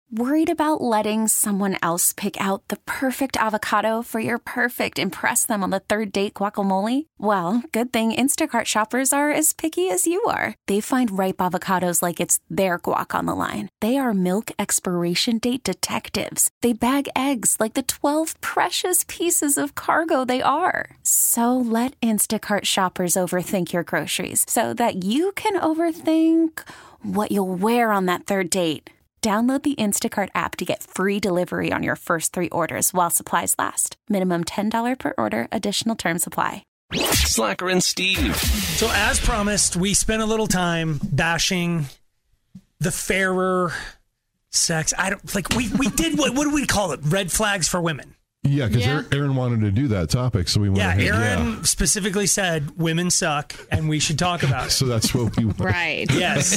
Worried about letting someone else pick out the perfect avocado for your perfect impress them on the third date guacamole? Well, good thing Instacart shoppers are as picky as you are. They find ripe avocados like it's their guac on the line. They are milk expiration date detectives. They bag eggs like the 12 precious pieces of cargo they are. So let Instacart shoppers overthink your groceries so that you can overthink what you'll wear on that third date. Download the Instacart app to get free delivery on your first 3 orders while supplies last. Minimum $10 per order. Additional terms apply. Slacker and Steve. So as promised, we spent a little time bashing the fairer sex. We did what do we call it? Red flags for women. Yeah, because Aaron wanted to do that topic, so we went ahead. Aaron specifically said women suck and we should talk about it. So that's what we want. Right. Yes.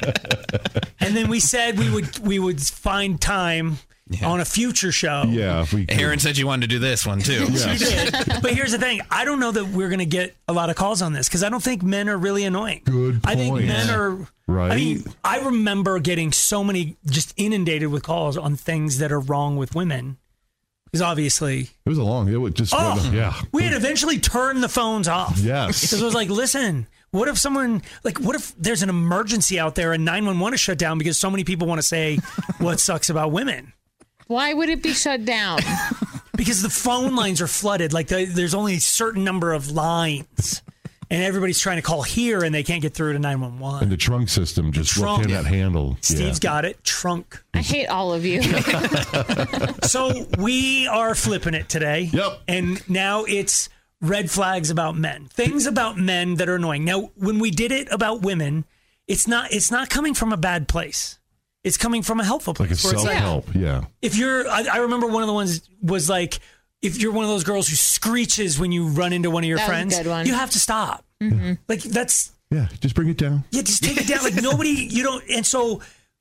And then we said we would find time on a future show. Yeah, if we could. Aaron said you wanted to do this one too. She did. But here's the thing. I don't know that we're going to get a lot of calls on this because I don't think men are really annoying. Good point. I think men are... Right. I mean, I remember getting so many, just inundated with calls on things that are wrong with women. Because obviously... It was we had eventually turned the phones off. Yes. Because it was like, listen, what if there's an emergency out there and 911 is shut down because so many people want to say what sucks about women? Why would it be shut down? Because the phone lines are flooded. Like there's only a certain number of lines. And everybody's trying to call here and they can't get through to 911. And the trunk system just cannot handle. Steve's got it. Trunk. I hate all of you. So we are flipping it today. Yep. And now it's red flags about men. Things about men that are annoying. Now, when we did it about women, it's not coming from a bad place. It's coming from a helpful place. Like a self-help, If you're, I remember one of the ones was like, if you're one of those girls who screeches when you run into one of your friends, you have to stop. Mm-hmm. Like that's... Yeah, just bring it down. Yeah, just take it down. Like nobody, you don't... And so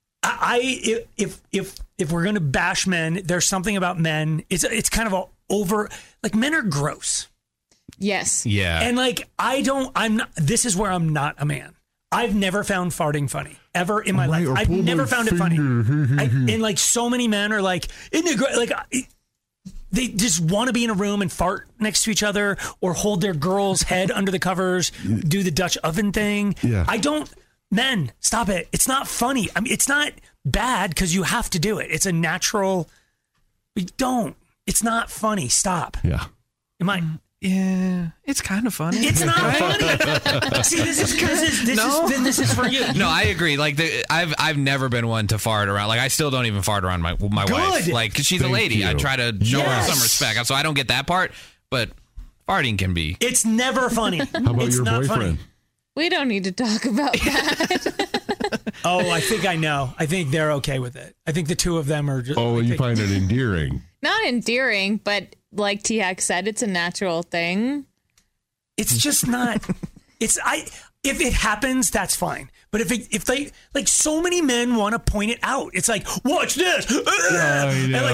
if we're going to bash men, there's something about men. It's kind of like men are gross. Yes. Yeah. And like, this is where I'm not a man. I've never found farting funny ever in my life. I've never found it funny. And like so many men are like, isn't it great? Like they just want to be in a room and fart next to each other or hold their girl's head under the covers, do the Dutch oven thing. Yeah. Men, stop it. It's not funny. I mean, it's not bad because you have to do it. It's a natural. It's not funny. Stop. Yeah. Yeah, it's kind of funny. It's not funny. See, this is for you. No, I agree. Like I've never been one to fart around. Like I still don't even fart around my wife. Like 'cause she's a lady. You. I try to show her some respect. So I don't get that part. But farting can be. It's never funny. How about your boyfriend? Funny. We don't need to talk about that. Oh, I think I know. I think they're okay with it. I think the two of them are just... Oh, you find it endearing. Not endearing, but like TX said, it's a natural thing. It's just not... If it happens, that's fine. But if they... Like, so many men want to point it out. It's like, watch this! I know.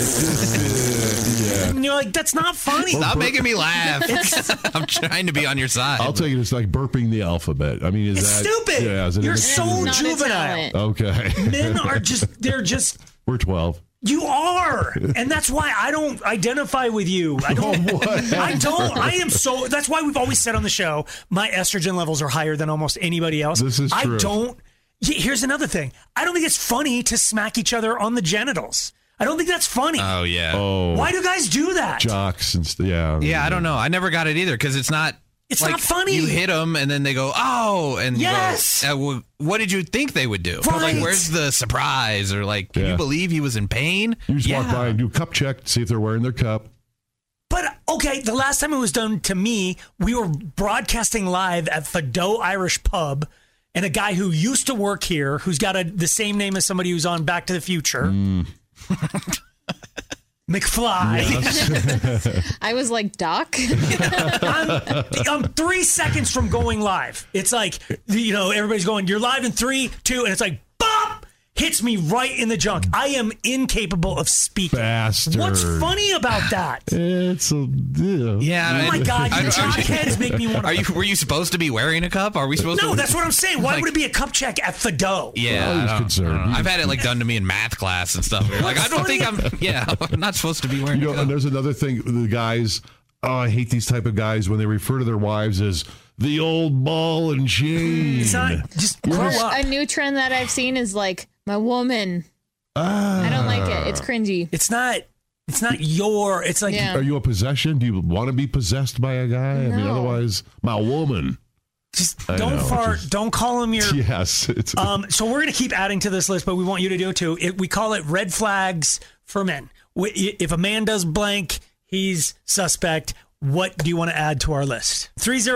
And you're like, that's not funny. Stop making me laugh. I'm trying to be on your side. I'll tell you, it's like burping the alphabet. I mean, it's stupid. Yeah, you're so juvenile. Okay. Men are just... We're 12. You are, and that's why I don't identify with you. I don't. I am so. That's why we've always said on the show, my estrogen levels are higher than almost anybody else. This is true. Here's another thing. I don't think it's funny to smack each other on the genitals. I don't think that's funny. Oh yeah. Oh. Why do guys do that? Jocks and yeah. Yeah, I don't know. I never got it either because it's not. It's like, not funny. You hit them and then they go, oh, and yes. You go, what did you think they would do? Right. Like, where's the surprise? Or like, can you believe he was in pain? You just walk by and do a cup check, see if they're wearing their cup. But okay, the last time it was done to me, we were broadcasting live at Fado Irish Pub, and a guy who used to work here, who's got the same name as somebody who's on Back to the Future. McFly. Yes. I was like, Doc? I'm 3 seconds from going live. It's like, everybody's going, you're live in 3, 2, and it's like, bop! hits me right in the junk. I am incapable of speaking. Bastard. What's funny about that? It's a Yeah. Oh my God, you jockheads make me want to. Were you supposed to be wearing a cup? Are we supposed to? No, that's what I'm saying. Why would it be a cup check at Fido? Yeah, Well, I don't know. I've had it like done to me in math class and stuff. Like, I don't think I'm not supposed to be wearing a cup. And there's another thing, the guys, I hate these type of guys when they refer to their wives as the old ball and chain. It's not, just grow up. A new trend that I've seen is like, my woman. I don't like it. It's cringy. It's not it's like, Yeah. Are you a possession? Do you want to be possessed by a guy? I mean, No. otherwise, my woman. just I don't know, fart. Don't call him your. Yes. It's, So we're going to keep adding to this list, but we want you to do it too. We call it red flags for men. If a man does blank, he's suspect. What do you want to add to our list?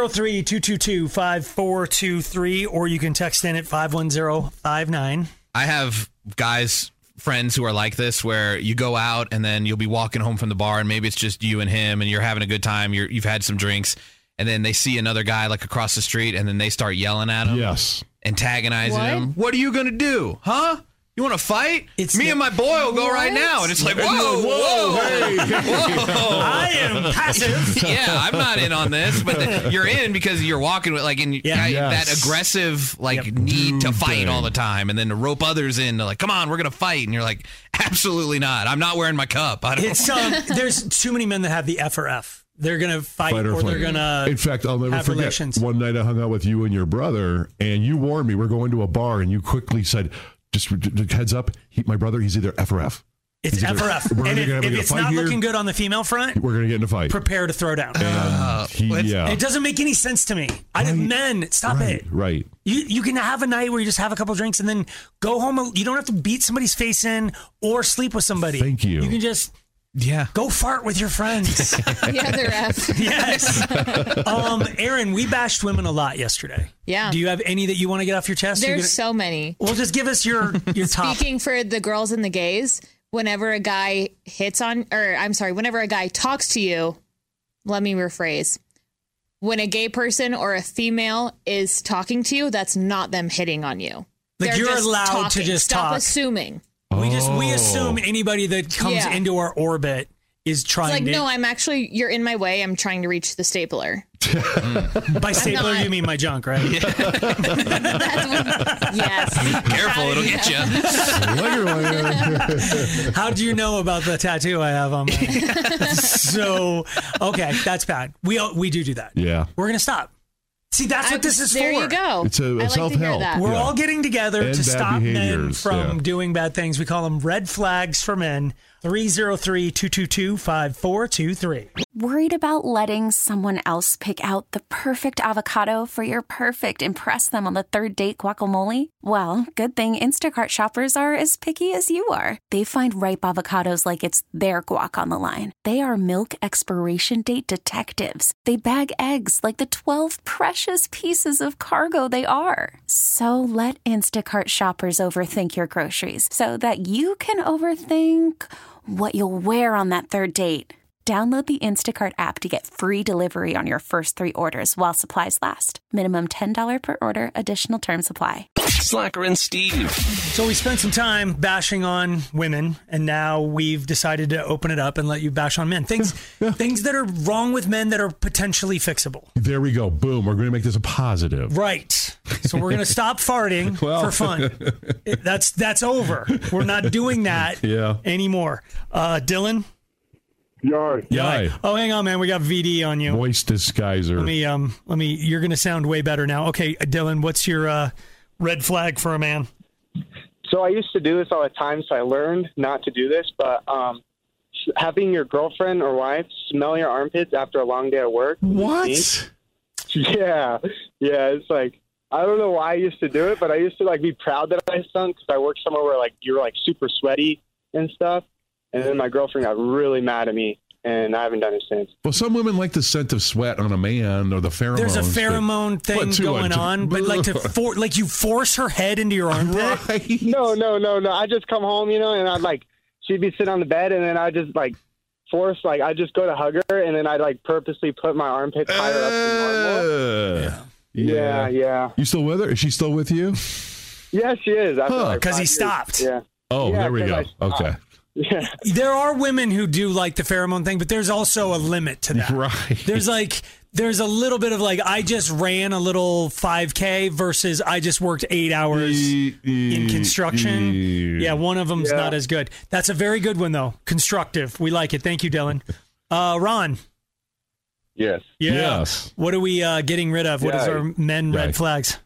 303-222-5423, or you can text in at 51059. I have friends who are like this, where you go out and then you'll be walking home from the bar and maybe it's just you and him and you're having a good time. You've had some drinks and then they see another guy like across the street and then they start yelling at him. yes. Antagonizing What? him. What are you going to do? Huh? You want to fight? It's Me and my boy will go right What? now. And it's like, whoa. I am passive. Yeah, I'm not in on this, but you're in because you're walking with like that aggressive need to fight all the time, and then to rope others in to like, come on, we're gonna fight, and you're like, absolutely not. I'm not wearing my cup. I don't. It's there's too many men that have the F or F. They're gonna fight or they're gonna. In fact, I'll never have forget relations. one night I hung out with you and your brother, and you warned me. We're going to a bar, and you quickly said, "Just heads up, my brother. He's either F or F. It's F or F. And if it's not looking good on the female front, we're going to get in a fight. Prepare to throw down. It doesn't make any sense to me. Men, stop it. Right. You can have a night where you just have a couple drinks and then go home. You don't have to beat somebody's face in or sleep with somebody. Thank you. You can just go fart with your friends. Yeah, they're F. Yes. Aaron, we bashed women a lot yesterday. Yeah. Do you have any that you want to get off your chest? There's so many. Well, just give us your top. Speaking for the girls and the gays, whenever a guy whenever a guy talks to you, let me rephrase. When a gay person or a female is talking to you, that's not them hitting on you. Like, They're you're just allowed talking. to just Stop talk. assuming. We assume anybody that comes into our orbit is trying It's like, to. no, you're in my way. I'm trying to reach the stapler. By stapler, you mean my junk, right? Yes. Careful, it'll get you. How do you know about the tattoo I have on my So, okay, that's bad. We do that. Yeah. We're going to stop. See, that's what this is there for. You go. It's a I like self-help. to hear that. We're all getting together And to bad stop men behaviors, from doing bad things. We call them red flags for men. 303-222-5423. Worried about letting someone else pick out the perfect avocado for your perfect impress them on the third date guacamole? Well, good thing Instacart shoppers are as picky as you are. They find ripe avocados like it's their guac on the line. They are milk expiration date detectives. They bag eggs like the 12 precious pieces of cargo they are. So let Instacart shoppers overthink your groceries so that you can overthink what you'll wear on that third date. Download the Instacart app to get free delivery on your first 3 orders while supplies last. Minimum $10 per order. Additional terms apply. Slacker and Steve. So we spent some time bashing on women, and now we've decided to open it up and let you bash on men. Things that are wrong with men that are potentially fixable. There we go. Boom. We're going to make this a positive. Right. So we're going to stop farting for fun. That's over. We're not doing that anymore. Dylan? Yay. Oh, hang on, man. We got VD on you. Voice disguiser. Let me, you're going to sound way better now. Okay, Dylan, what's your red flag for a man? So I used to do this all the time, so I learned not to do this, but having your girlfriend or wife smell your armpits after a long day at work. What? Yeah. It's like, I don't know why I used to do it, but I used to be proud that I stunk because I worked somewhere where you're super sweaty and stuff. And then my girlfriend got really mad at me, and I haven't done it since. Well, some women like the scent of sweat on a man or the pheromones. There's a pheromone thing going on, but you force her head into your armpit? Right. No. I just come home, and she'd be sitting on the bed, and then I just I just go to hug her, and then I'd purposely put my armpits higher up than normal. Yeah. Yeah. You still with her? Is she still with you? Yes, she is. Because he stopped. Yeah. Oh, Yeah, there we go. Okay. Yeah. There are women who do like the pheromone thing, but there's also a limit to that. Right. There's a little bit of like, I just ran a little 5K versus I just worked 8 hours in construction. Yeah, one of them's not as good. That's a very good one, though. Constructive. We like it. Thank you, Dylan. Ron. Yes. Yeah. Yes. What are we getting rid of? What is our men red flags?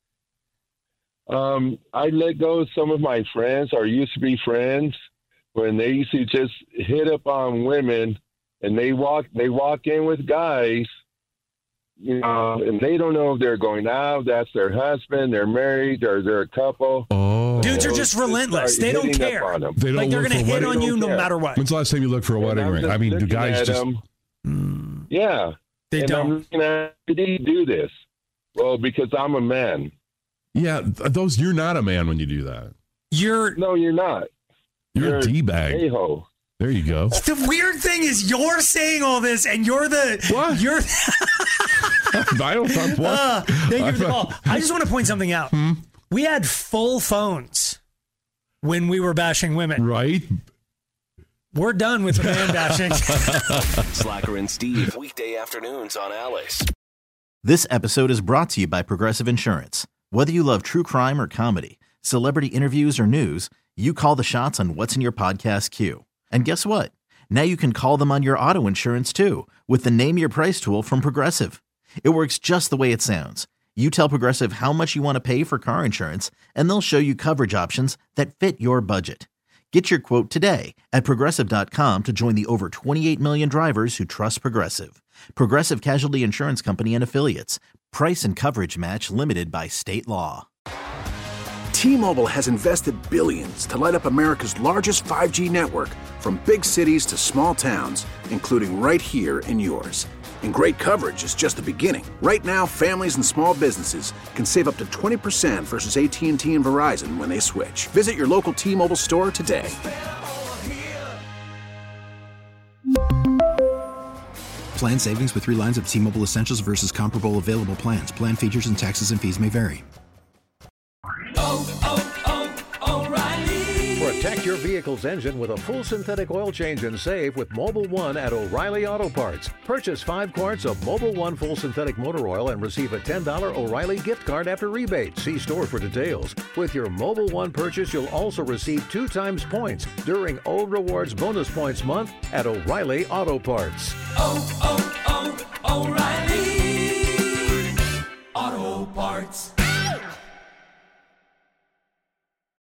I let go of some of my friends, or used to be friends, when they used to just hit up on women, and they walk in with guys, and they don't know if they're going out, that's their husband, they're married, or they're a couple. Oh. Dudes are just relentless. They don't care. They don't they're going to hit on you no matter what. When's the last time you looked for a wedding ring? I mean, do guys just... Yeah. They don't. I'm looking at, did he do this? Well, because I'm a man. Yeah, you're not a man when you do that. No, you're not. You're a D-bag. A-ho. There you go. The weird thing is you're saying all this and you're the... What? You're... I don't know what. Thank you for the call. I just want to point something out. We had full phones when we were bashing women. Right? We're done with the man bashing. Slacker and Steve, weekday afternoons on Alice. This episode is brought to you by Progressive Insurance. Whether you love true crime or comedy, celebrity interviews or news, you call the shots on what's in your podcast queue. And guess what? Now you can call them on your auto insurance too with the Name Your Price tool from Progressive. It works just the way it sounds. You tell Progressive how much you want to pay for car insurance, and they'll show you coverage options that fit your budget. Get your quote today at Progressive.com to join the over 28 million drivers who trust Progressive. Progressive Casualty Insurance Company and Affiliates. Price and coverage match limited by state law. T-Mobile has invested billions to light up America's largest 5G network, from big cities to small towns, including right here in yours. And great coverage is just the beginning. Right now, families and small businesses can save up to 20% versus AT&T and Verizon when they switch. Visit your local T-Mobile store today. Plan savings with 3 lines of T-Mobile Essentials versus comparable available plans. Plan features and taxes and fees may vary. Protect your vehicle's engine with a full synthetic oil change and save with Mobil 1 at O'Reilly Auto Parts. Purchase 5 quarts of Mobil 1 full synthetic motor oil and receive a $10 O'Reilly gift card after rebate. See store for details. With your Mobil 1 purchase, you'll also receive 2 times points during O Rewards Bonus Points Month at O'Reilly Auto Parts. O'Reilly.